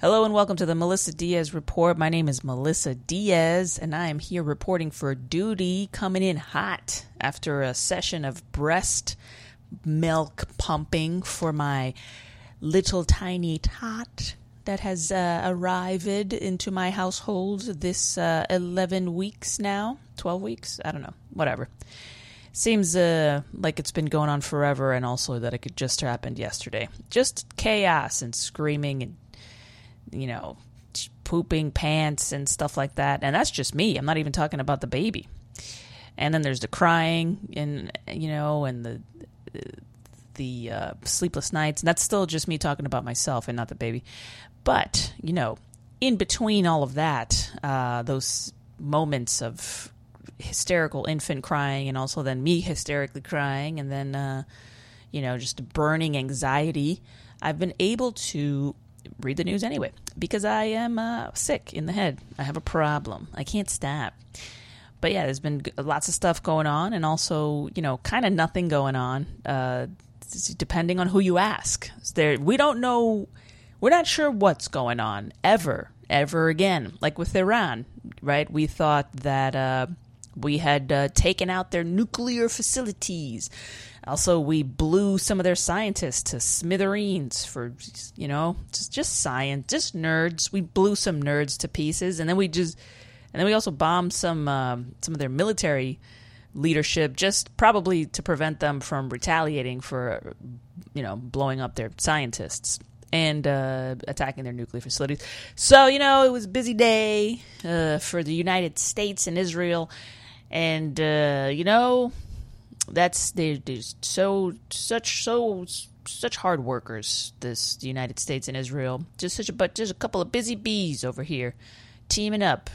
Hello and welcome to the Melissa Diaz Report. My name is Melissa Diaz, and I am here reporting for duty, coming in hot after a session of breast milk pumping for my little tiny tot that has arrived into my household this 11 weeks now, 12 weeks, I don't know, whatever. Seems like it's been going on forever, and also that it could just happened yesterday. Just chaos and screaming and, you know, pooping pants and stuff like that. And that's just me. I'm not even talking about the baby. And then there's the crying and, you know, and the sleepless nights. And that's still just me talking about myself and not the baby. But, you know, in between all of that, those moments of hysterical infant crying and also then me hysterically crying and then, you know, just burning anxiety, I've been able to read the news anyway because I am sick in the head. I have a problem. I can't stop. But yeah, there's been lots of stuff going on and also, you know, kind of nothing going on, depending on who you ask. We don't know. We're not sure what's going on ever again. Like with Iran, right? We thought that we had taken out their nuclear facilities. Also, we blew some of their scientists to smithereens for, you know, just science, just nerds. We blew some nerds to pieces, and then we also bombed some of their military leadership, just probably to prevent them from retaliating for, you know, blowing up their scientists and attacking their nuclear facilities. So, you know, it was a busy day for the United States and Israel. And, you know, they're such hard workers, the United States and Israel. Just a couple of busy bees over here teaming up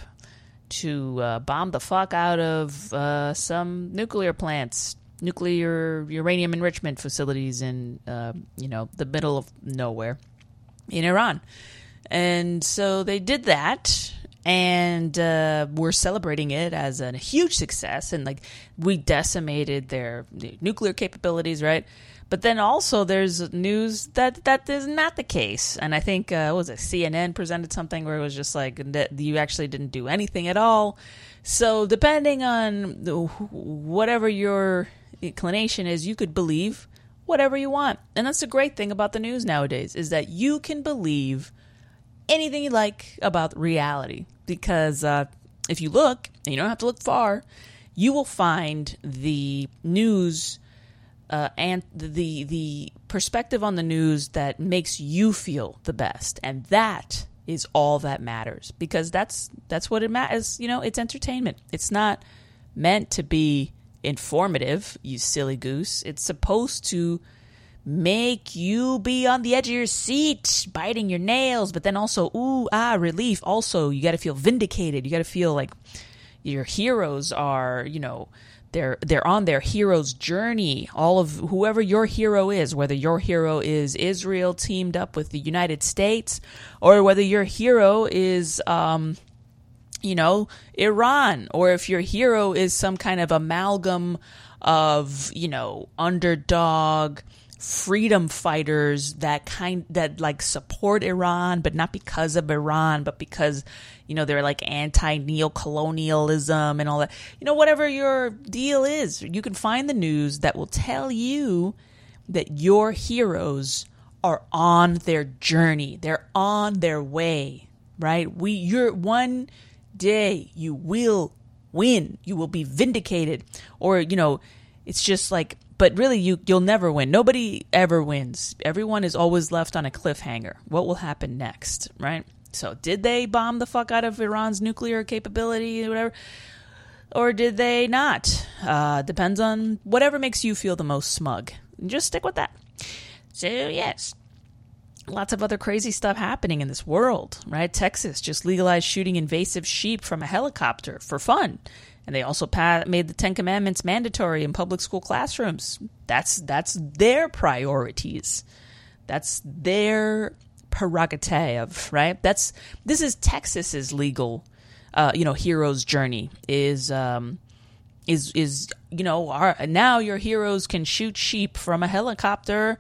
to bomb the fuck out of some nuclear plants, nuclear uranium enrichment facilities in, you know, the middle of nowhere in Iran. And so they did that. And we're celebrating it as a huge success. And, like, we decimated their nuclear capabilities, right? But then also there's news that is not the case. And I think, CNN presented something where it was just like, that you actually didn't do anything at all. So depending on whatever your inclination is, you could believe whatever you want. And that's the great thing about the news nowadays, is that you can believe anything you like about reality, because if you look, and you don't have to look far, you will find the news and the perspective on the news that makes you feel the best, and that is all that matters, because that's what it matters. You know, it's entertainment. It's not meant to be informative, you silly goose. It's supposed to make you be on the edge of your seat, biting your nails, but then also, relief. Also, you got to feel vindicated. You got to feel like your heroes are, you know, they're on their hero's journey. All of whoever your hero is, whether your hero is Israel teamed up with the United States, or whether your hero is, you know, Iran, or if your hero is some kind of amalgam of, you know, underdog freedom fighters that like support Iran, but not because of Iran, but because, you know, they're like anti-neocolonialism and all that. You know, whatever your deal is, you can find the news that will tell you that your heroes are on their journey. They're on their way, right? One day you will win. You will be vindicated. Or, you know, it's just like, but really, you'll never win. Nobody ever wins. Everyone is always left on a cliffhanger. What will happen next, right? So did they bomb the fuck out of Iran's nuclear capability or whatever? Or did they not? Depends on whatever makes you feel the most smug. Just stick with that. So, yes. Lots of other crazy stuff happening in this world, right? Texas just legalized shooting invasive sheep from a helicopter for fun. And they also made the Ten Commandments mandatory in public school classrooms. That's their priorities. That's their prerogative, right? This is Texas's legal, hero's journey. Is now your heroes can shoot sheep from a helicopter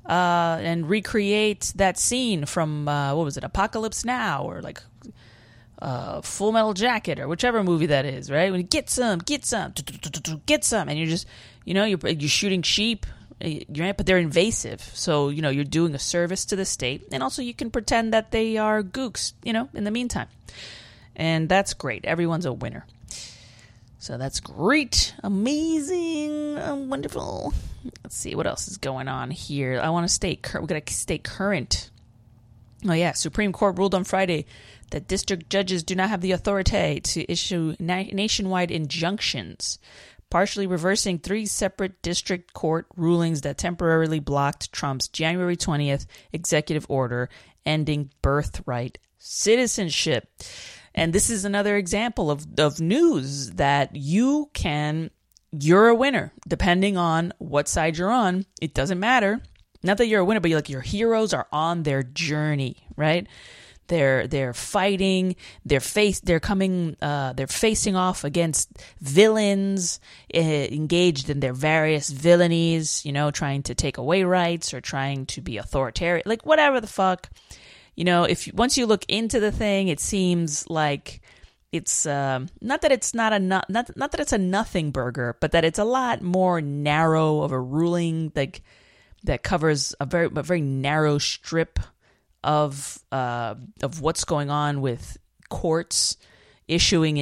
and recreate that scene from, what was it, Apocalypse Now, or like Full Metal Jacket, or whichever movie that is, right? When you get some, and you're just, you're shooting sheep, but they're invasive. So, you're doing a service to the state, and also you can pretend that they are gooks, in the meantime. And that's great. Everyone's a winner. So that's great, amazing, wonderful. Let's see what else is going on here. I want to stay. We're gonna stay current. Oh yeah, Supreme Court ruled on Friday that district judges do not have the authority to issue nationwide injunctions, partially reversing 3 separate district court rulings that temporarily blocked Trump's January 20th executive order ending birthright citizenship. And this is another example of news that you're a winner, depending on what side you're on. It doesn't matter. Not that you're a winner, but your heroes are on their journey, right? They're fighting, they're facing off against villains, engaged in their various villainies, trying to take away rights or trying to be authoritarian, like whatever the fuck. Once you look into the thing, it seems like it's not that it's not that it's a nothing burger, but that it's a lot more narrow of a ruling, like that covers a very narrow strip of what's going on with courts issuing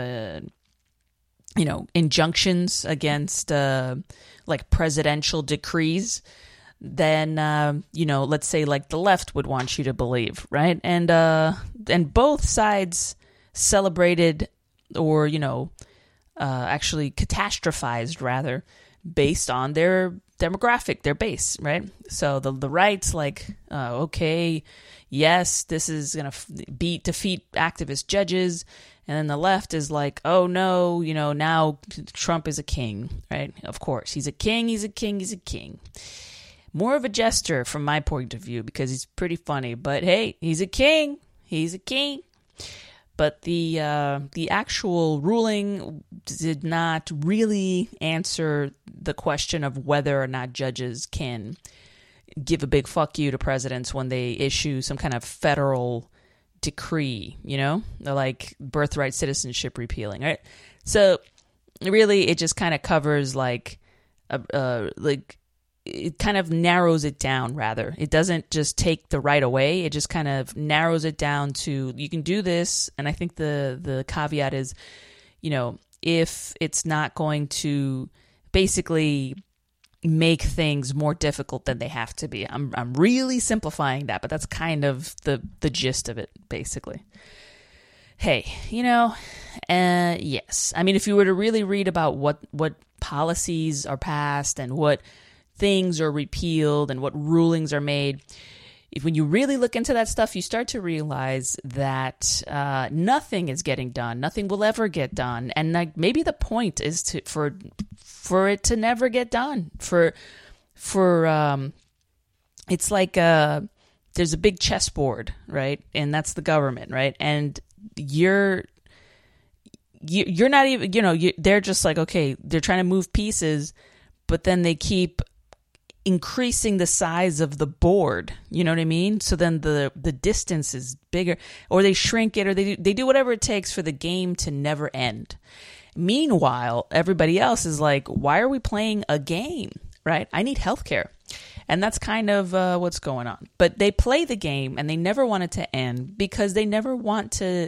injunctions against like presidential decrees. Than let's say like the left would want you to believe, right? And both sides celebrated or actually catastrophized rather based on their demographic, their base, right? So the right's like, okay, yes, this is gonna defeat activist judges, and then the left is like, oh no, now Trump is a king, right? Of course, he's a king. More of a jester from my point of view because he's pretty funny. But hey, he's a king. But the actual ruling did not really answer the question of whether or not judges can give a big fuck you to presidents when they issue some kind of federal decree, like birthright citizenship repealing, right? So really, it just kind of covers it kind of narrows it down, rather. It doesn't just take the right away. It just kind of narrows it down to, you can do this. And I think the caveat is, if it's not going to basically make things more difficult than they have to be. I'm really simplifying that, but that's kind of the gist of it, basically. Hey, yes. I mean, if you were to really read about what policies are passed and what things are repealed and what rulings are made, when you really look into that stuff, you start to realize that nothing is getting done. Nothing will ever get done. And maybe the point is for it to never get done. It's like there's a big chessboard, right? And that's the government, right? And you're not even, they're just like, okay, they're trying to move pieces, but then they keep increasing the size of the board, you know what I mean? So then the distance is bigger, or they shrink it, or they do whatever it takes for the game to never end. Meanwhile, everybody else is like, why are we playing a game, right? I need healthcare. And that's kind of what's going on. But they play the game and they never want it to end because they never want to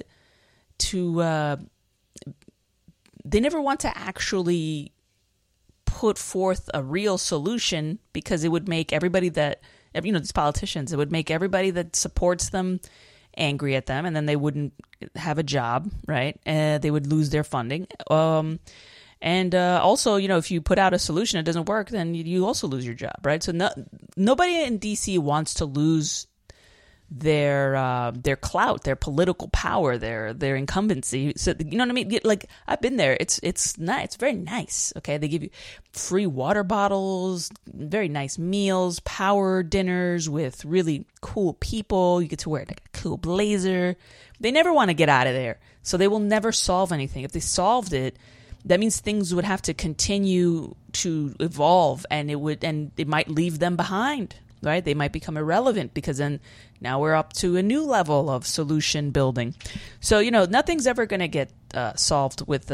actually put forth a real solution, because it would make everybody that, these politicians, it would make everybody that supports them angry at them, and then they wouldn't have a job, right? They would lose their funding. And also, if you put out a solution, it doesn't work, then you also lose your job, right? So nobody in DC wants to lose their clout, their political power, their incumbency. So you know what I mean? Like, I've been there. It's nice. It's very nice. Okay, they give you free water bottles, very nice meals, power dinners with really cool people. You get to wear like a cool blazer. They never want to get out of there, so they will never solve anything. If they solved it, that means things would have to continue to evolve, and it might leave them behind. right? They might become irrelevant because then now we're up to a new level of solution building. So, nothing's ever going to get solved with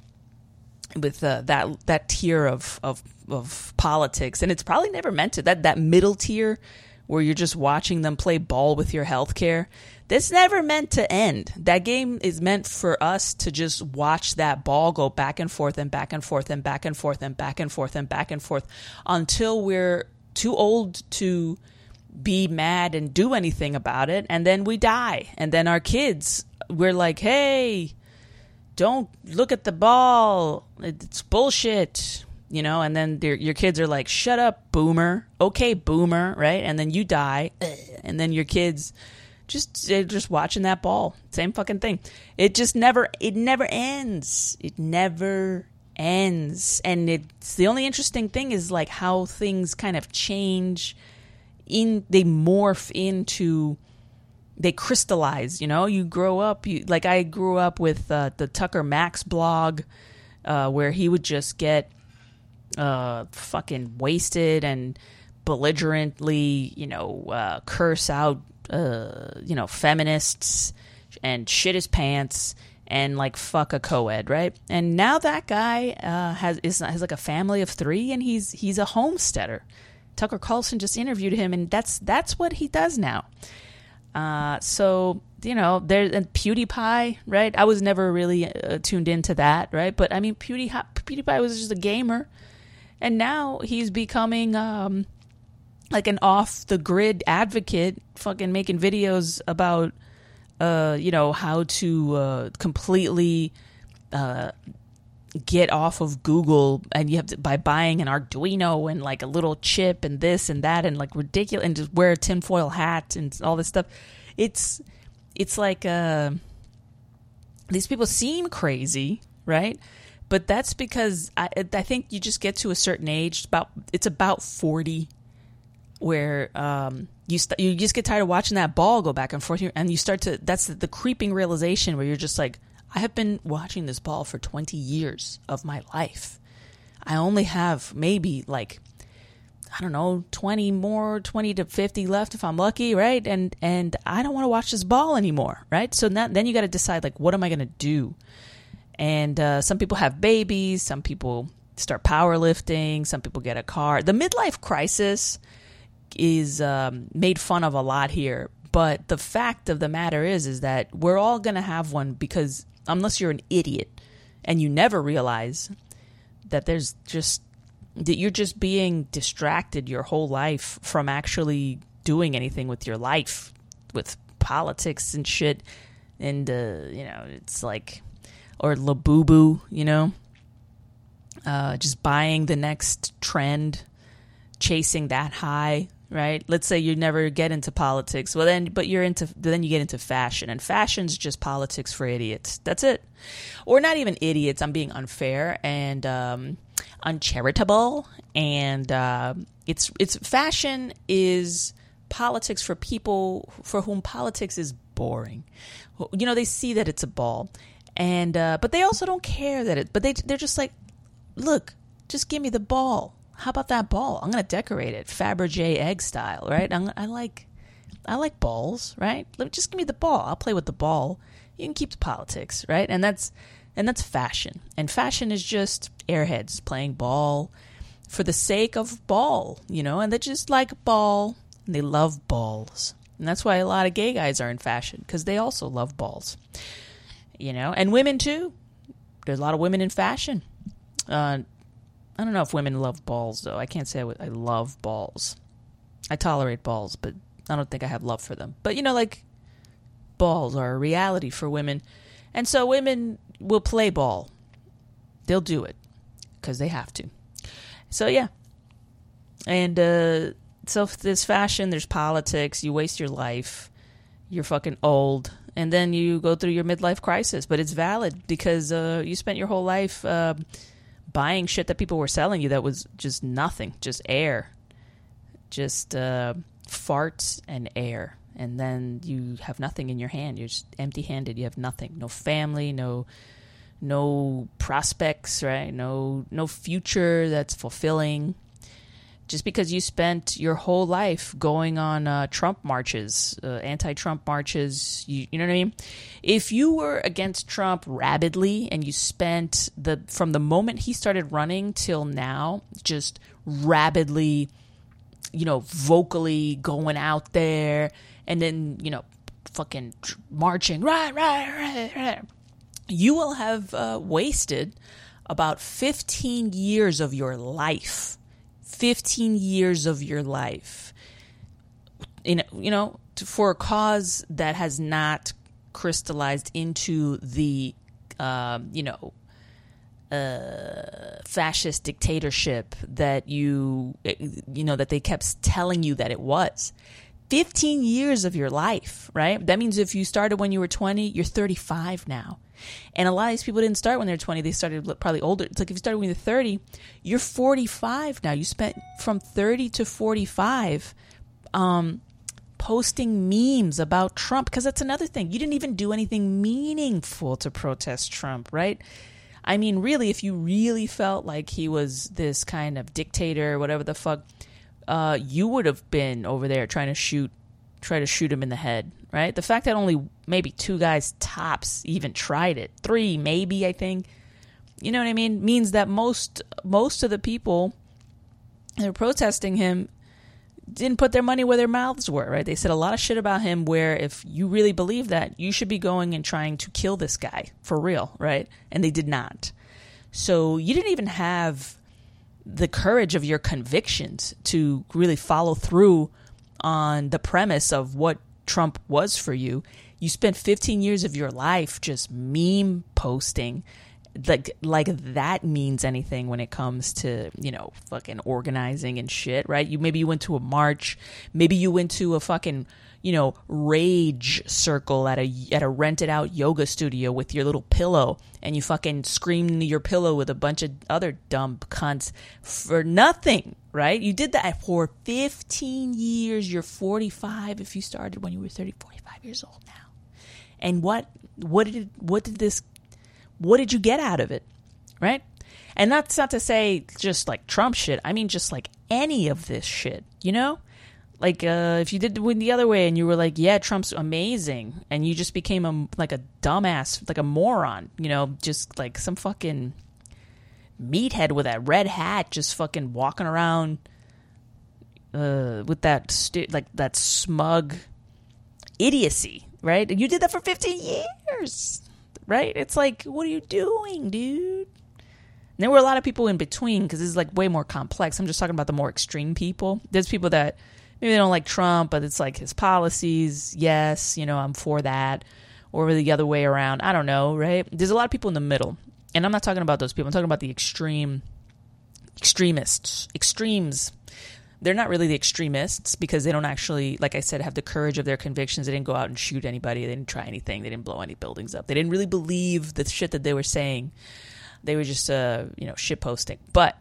that tier of politics. And it's probably never meant to. That middle tier where you're just watching them play ball with your healthcare, that's never meant to end. That game is meant for us to just watch that ball go back and forth and back and forth and back and forth and back and forth and back and forth until we're too old to be mad and do anything about it. And then we die. And then our kids, we're like, hey, don't look at the ball. It's bullshit. And then your kids are like, shut up, boomer. Okay, boomer, right? And then you die. And then your kids they're just watching that ball. Same fucking thing. It never ends. It never ends. And it's the only interesting thing is like how things kind of change they morph into, they crystallize, you grow up, I grew up with the Tucker Max blog, where he would just get fucking wasted and belligerently, curse out, feminists and shit his pants and like fuck a co-ed, right? And now that guy has like a family of 3 and he's a homesteader. Tucker Carlson just interviewed him, and that's what he does now. So there's PewDiePie, right? I was never really tuned into that, right? But I mean, PewDiePie was just a gamer, and now he's becoming like an off the grid advocate, fucking making videos about how to completely get off of Google, and you have to by buying an Arduino and like a little chip and this and that and like ridiculous, and just wear a tinfoil hat and all this stuff. It's like these people seem crazy, right? But that's because I think you just get to a certain age, it's about 40, where you just get tired of watching that ball go back and forth, and you start to, that's the creeping realization where you're just like, I have been watching this ball for 20 years of my life. I only have maybe like, I don't know, 20 to 50 left if I'm lucky, right? And I don't want to watch this ball anymore, right? So then you got to decide, like, what am I going to do? And some people have babies, some people start powerlifting, some people get a car. The midlife crisis is made fun of a lot here, but the fact of the matter is that we're all going to have one, because unless you're an idiot and you never realize that that you're just being distracted your whole life from actually doing anything with your life, with politics and shit. And, it's like, or Labubu, just buying the next trend, chasing that high, right? Let's say you never get into politics. Well, then you get into fashion, and fashion's just politics for idiots. That's it. Or not even idiots. I'm being unfair and uncharitable. And it's fashion is politics for people for whom politics is boring. They see that it's a ball, and but they also don't care that they're just like, look, just give me the ball. How about that ball? I'm going to decorate it Fabergé egg style, right? I like balls, right? Just give me the ball. I'll play with the ball. You can keep the politics, right? And that's fashion. And fashion is just airheads playing ball for the sake of ball, and they just like ball, and they love balls. And that's why a lot of gay guys are in fashion, because they also love balls, and women too. There's a lot of women in fashion. I don't know if women love balls, though. I can't say I love balls. I tolerate balls, but I don't think I have love for them. But, like, balls are a reality for women. And so women will play ball. They'll do it because they have to. So, yeah. And so there's fashion, there's politics. You waste your life. You're fucking old. And then you go through your midlife crisis. But it's valid because you spent your whole life buying shit that people were selling you that was just nothing, just air, just farts and air. And then you have nothing in your hand. You're just empty-handed. You have nothing. No family, no prospects, right? No future that's fulfilling. just because you spent your whole life going on Trump marches, anti-Trump marches, you know what I mean? If you were against Trump rabidly and you spent from the moment he started running till now, just rabidly, vocally going out there and then, fucking marching, right. You will have wasted about 15 years of your life. 15 years of your life for a cause that has not crystallized into the fascist dictatorship that that they kept telling you that it was. 15 years of your life, right? That means if you started when you were 20, you're 35 now. And a lot of these people didn't start when they were 20. They started probably older. It's like if you started when you're 30, you're 45 now. You spent from 30 to 45 posting memes about Trump, because that's another thing. You didn't even do anything meaningful to protest Trump, right? I mean, really, if you really felt like he was this kind of dictator, whatever the fuck, you would have been over there try to shoot him in the head, right? The fact that only maybe 2 guys tops even tried it, 3 maybe, I think, you know what I mean, means that most of the people that are protesting him didn't put their money where their mouths were, right? They said a lot of shit about him where if you really believe that, you should be going and trying to kill this guy for real, right? And they did not. So you didn't even have the courage of your convictions to really follow through on the premise of what Trump was for you. You spent 15 years of your life just meme posting, like that means anything when it comes to, fucking organizing and shit, right? Maybe you went to a march, maybe you went to a fucking, rage circle at a rented out yoga studio with your little pillow, and you fucking screamed into your pillow with a bunch of other dumb cunts for nothing, right? You did that for 15 years. You're 45 if you started when you were 30, 45 years old now. And what did you get out of it, right? And that's not to say just like Trump shit. I mean, just like any of this shit, Like if you did win the other way and you were like, yeah, Trump's amazing, and you just became a dumbass, like a moron, just like some fucking meathead with that red hat just fucking walking around with that that smug idiocy, right? And you did that for 15 years. Right? It's like, what are you doing, dude? And there were a lot of people in between, because this is like way more complex. I'm just talking about the more extreme people. There's people that maybe they don't like Trump, but it's like his policies. Yes, I'm for that. Or the other way around. I don't know, right? There's a lot of people in the middle. And I'm not talking about those people. I'm talking about the extremists. Extremes. They're not really the extremists, because they don't actually, like I said, have the courage of their convictions. They didn't go out and shoot anybody. They didn't try anything. They didn't blow any buildings up. They didn't really believe the shit that they were saying. They were just, shit posting. But,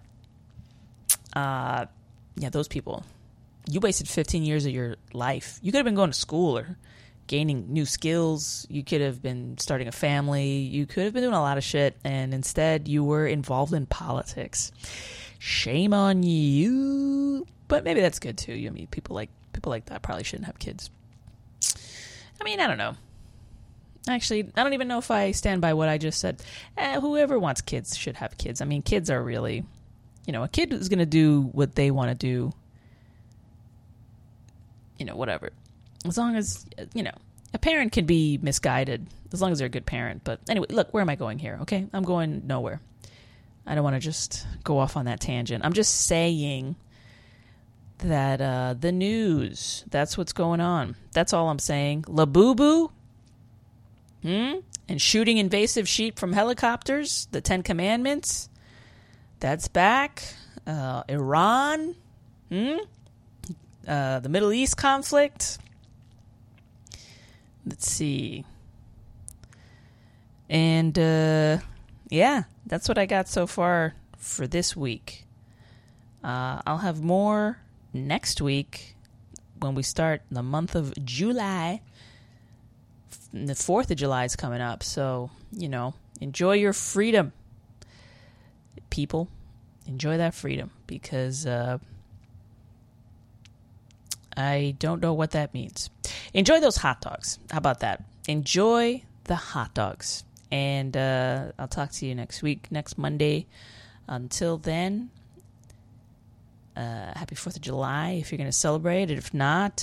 those people, you wasted 15 years of your life. You could have been going to school or gaining new skills. You could have been starting a family. You could have been doing a lot of shit. And instead, you were involved in politics. Shame on you. But maybe that's good too. I mean, people like that probably shouldn't have kids. I mean, I don't know. Actually, I don't even know if I stand by what I just said. Whoever wants kids should have kids. I mean, kids are really, a kid is going to do what they want to do. Whatever. As long as, a parent can be misguided as long as they're a good parent. But anyway, look, where am I going here? Okay, I'm going nowhere. I don't want to just go off on that tangent. I'm just saying that the news, that's what's going on. That's all I'm saying. Labubu, and shooting invasive sheep from helicopters, the 10 Commandments, that's back. Iran, the Middle East conflict. Let's see. And, yeah, that's what I got so far for this week. I'll have more next week when we start the month of July. The 4th of July is coming up. So, enjoy your freedom, people. Enjoy that freedom, because I don't know what that means. Enjoy those hot dogs. How about that? Enjoy the hot dogs. And I'll talk to you next week, next Monday. Until then, happy 4th of July if you're going to celebrate it. If not,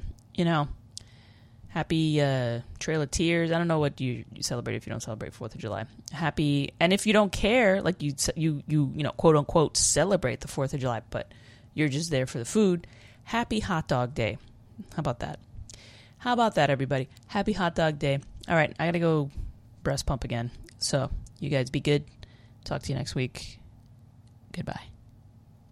happy Trail of Tears. I don't know what you celebrate if you don't celebrate 4th of July. Happy, and if you don't care, like you quote unquote celebrate the 4th of July, but you're just there for the food. Happy Hot Dog Day. How about that? How about that, everybody? Happy Hot Dog Day. All right, I got to go breast pump again. So you guys be good. Talk to you next week. Goodbye.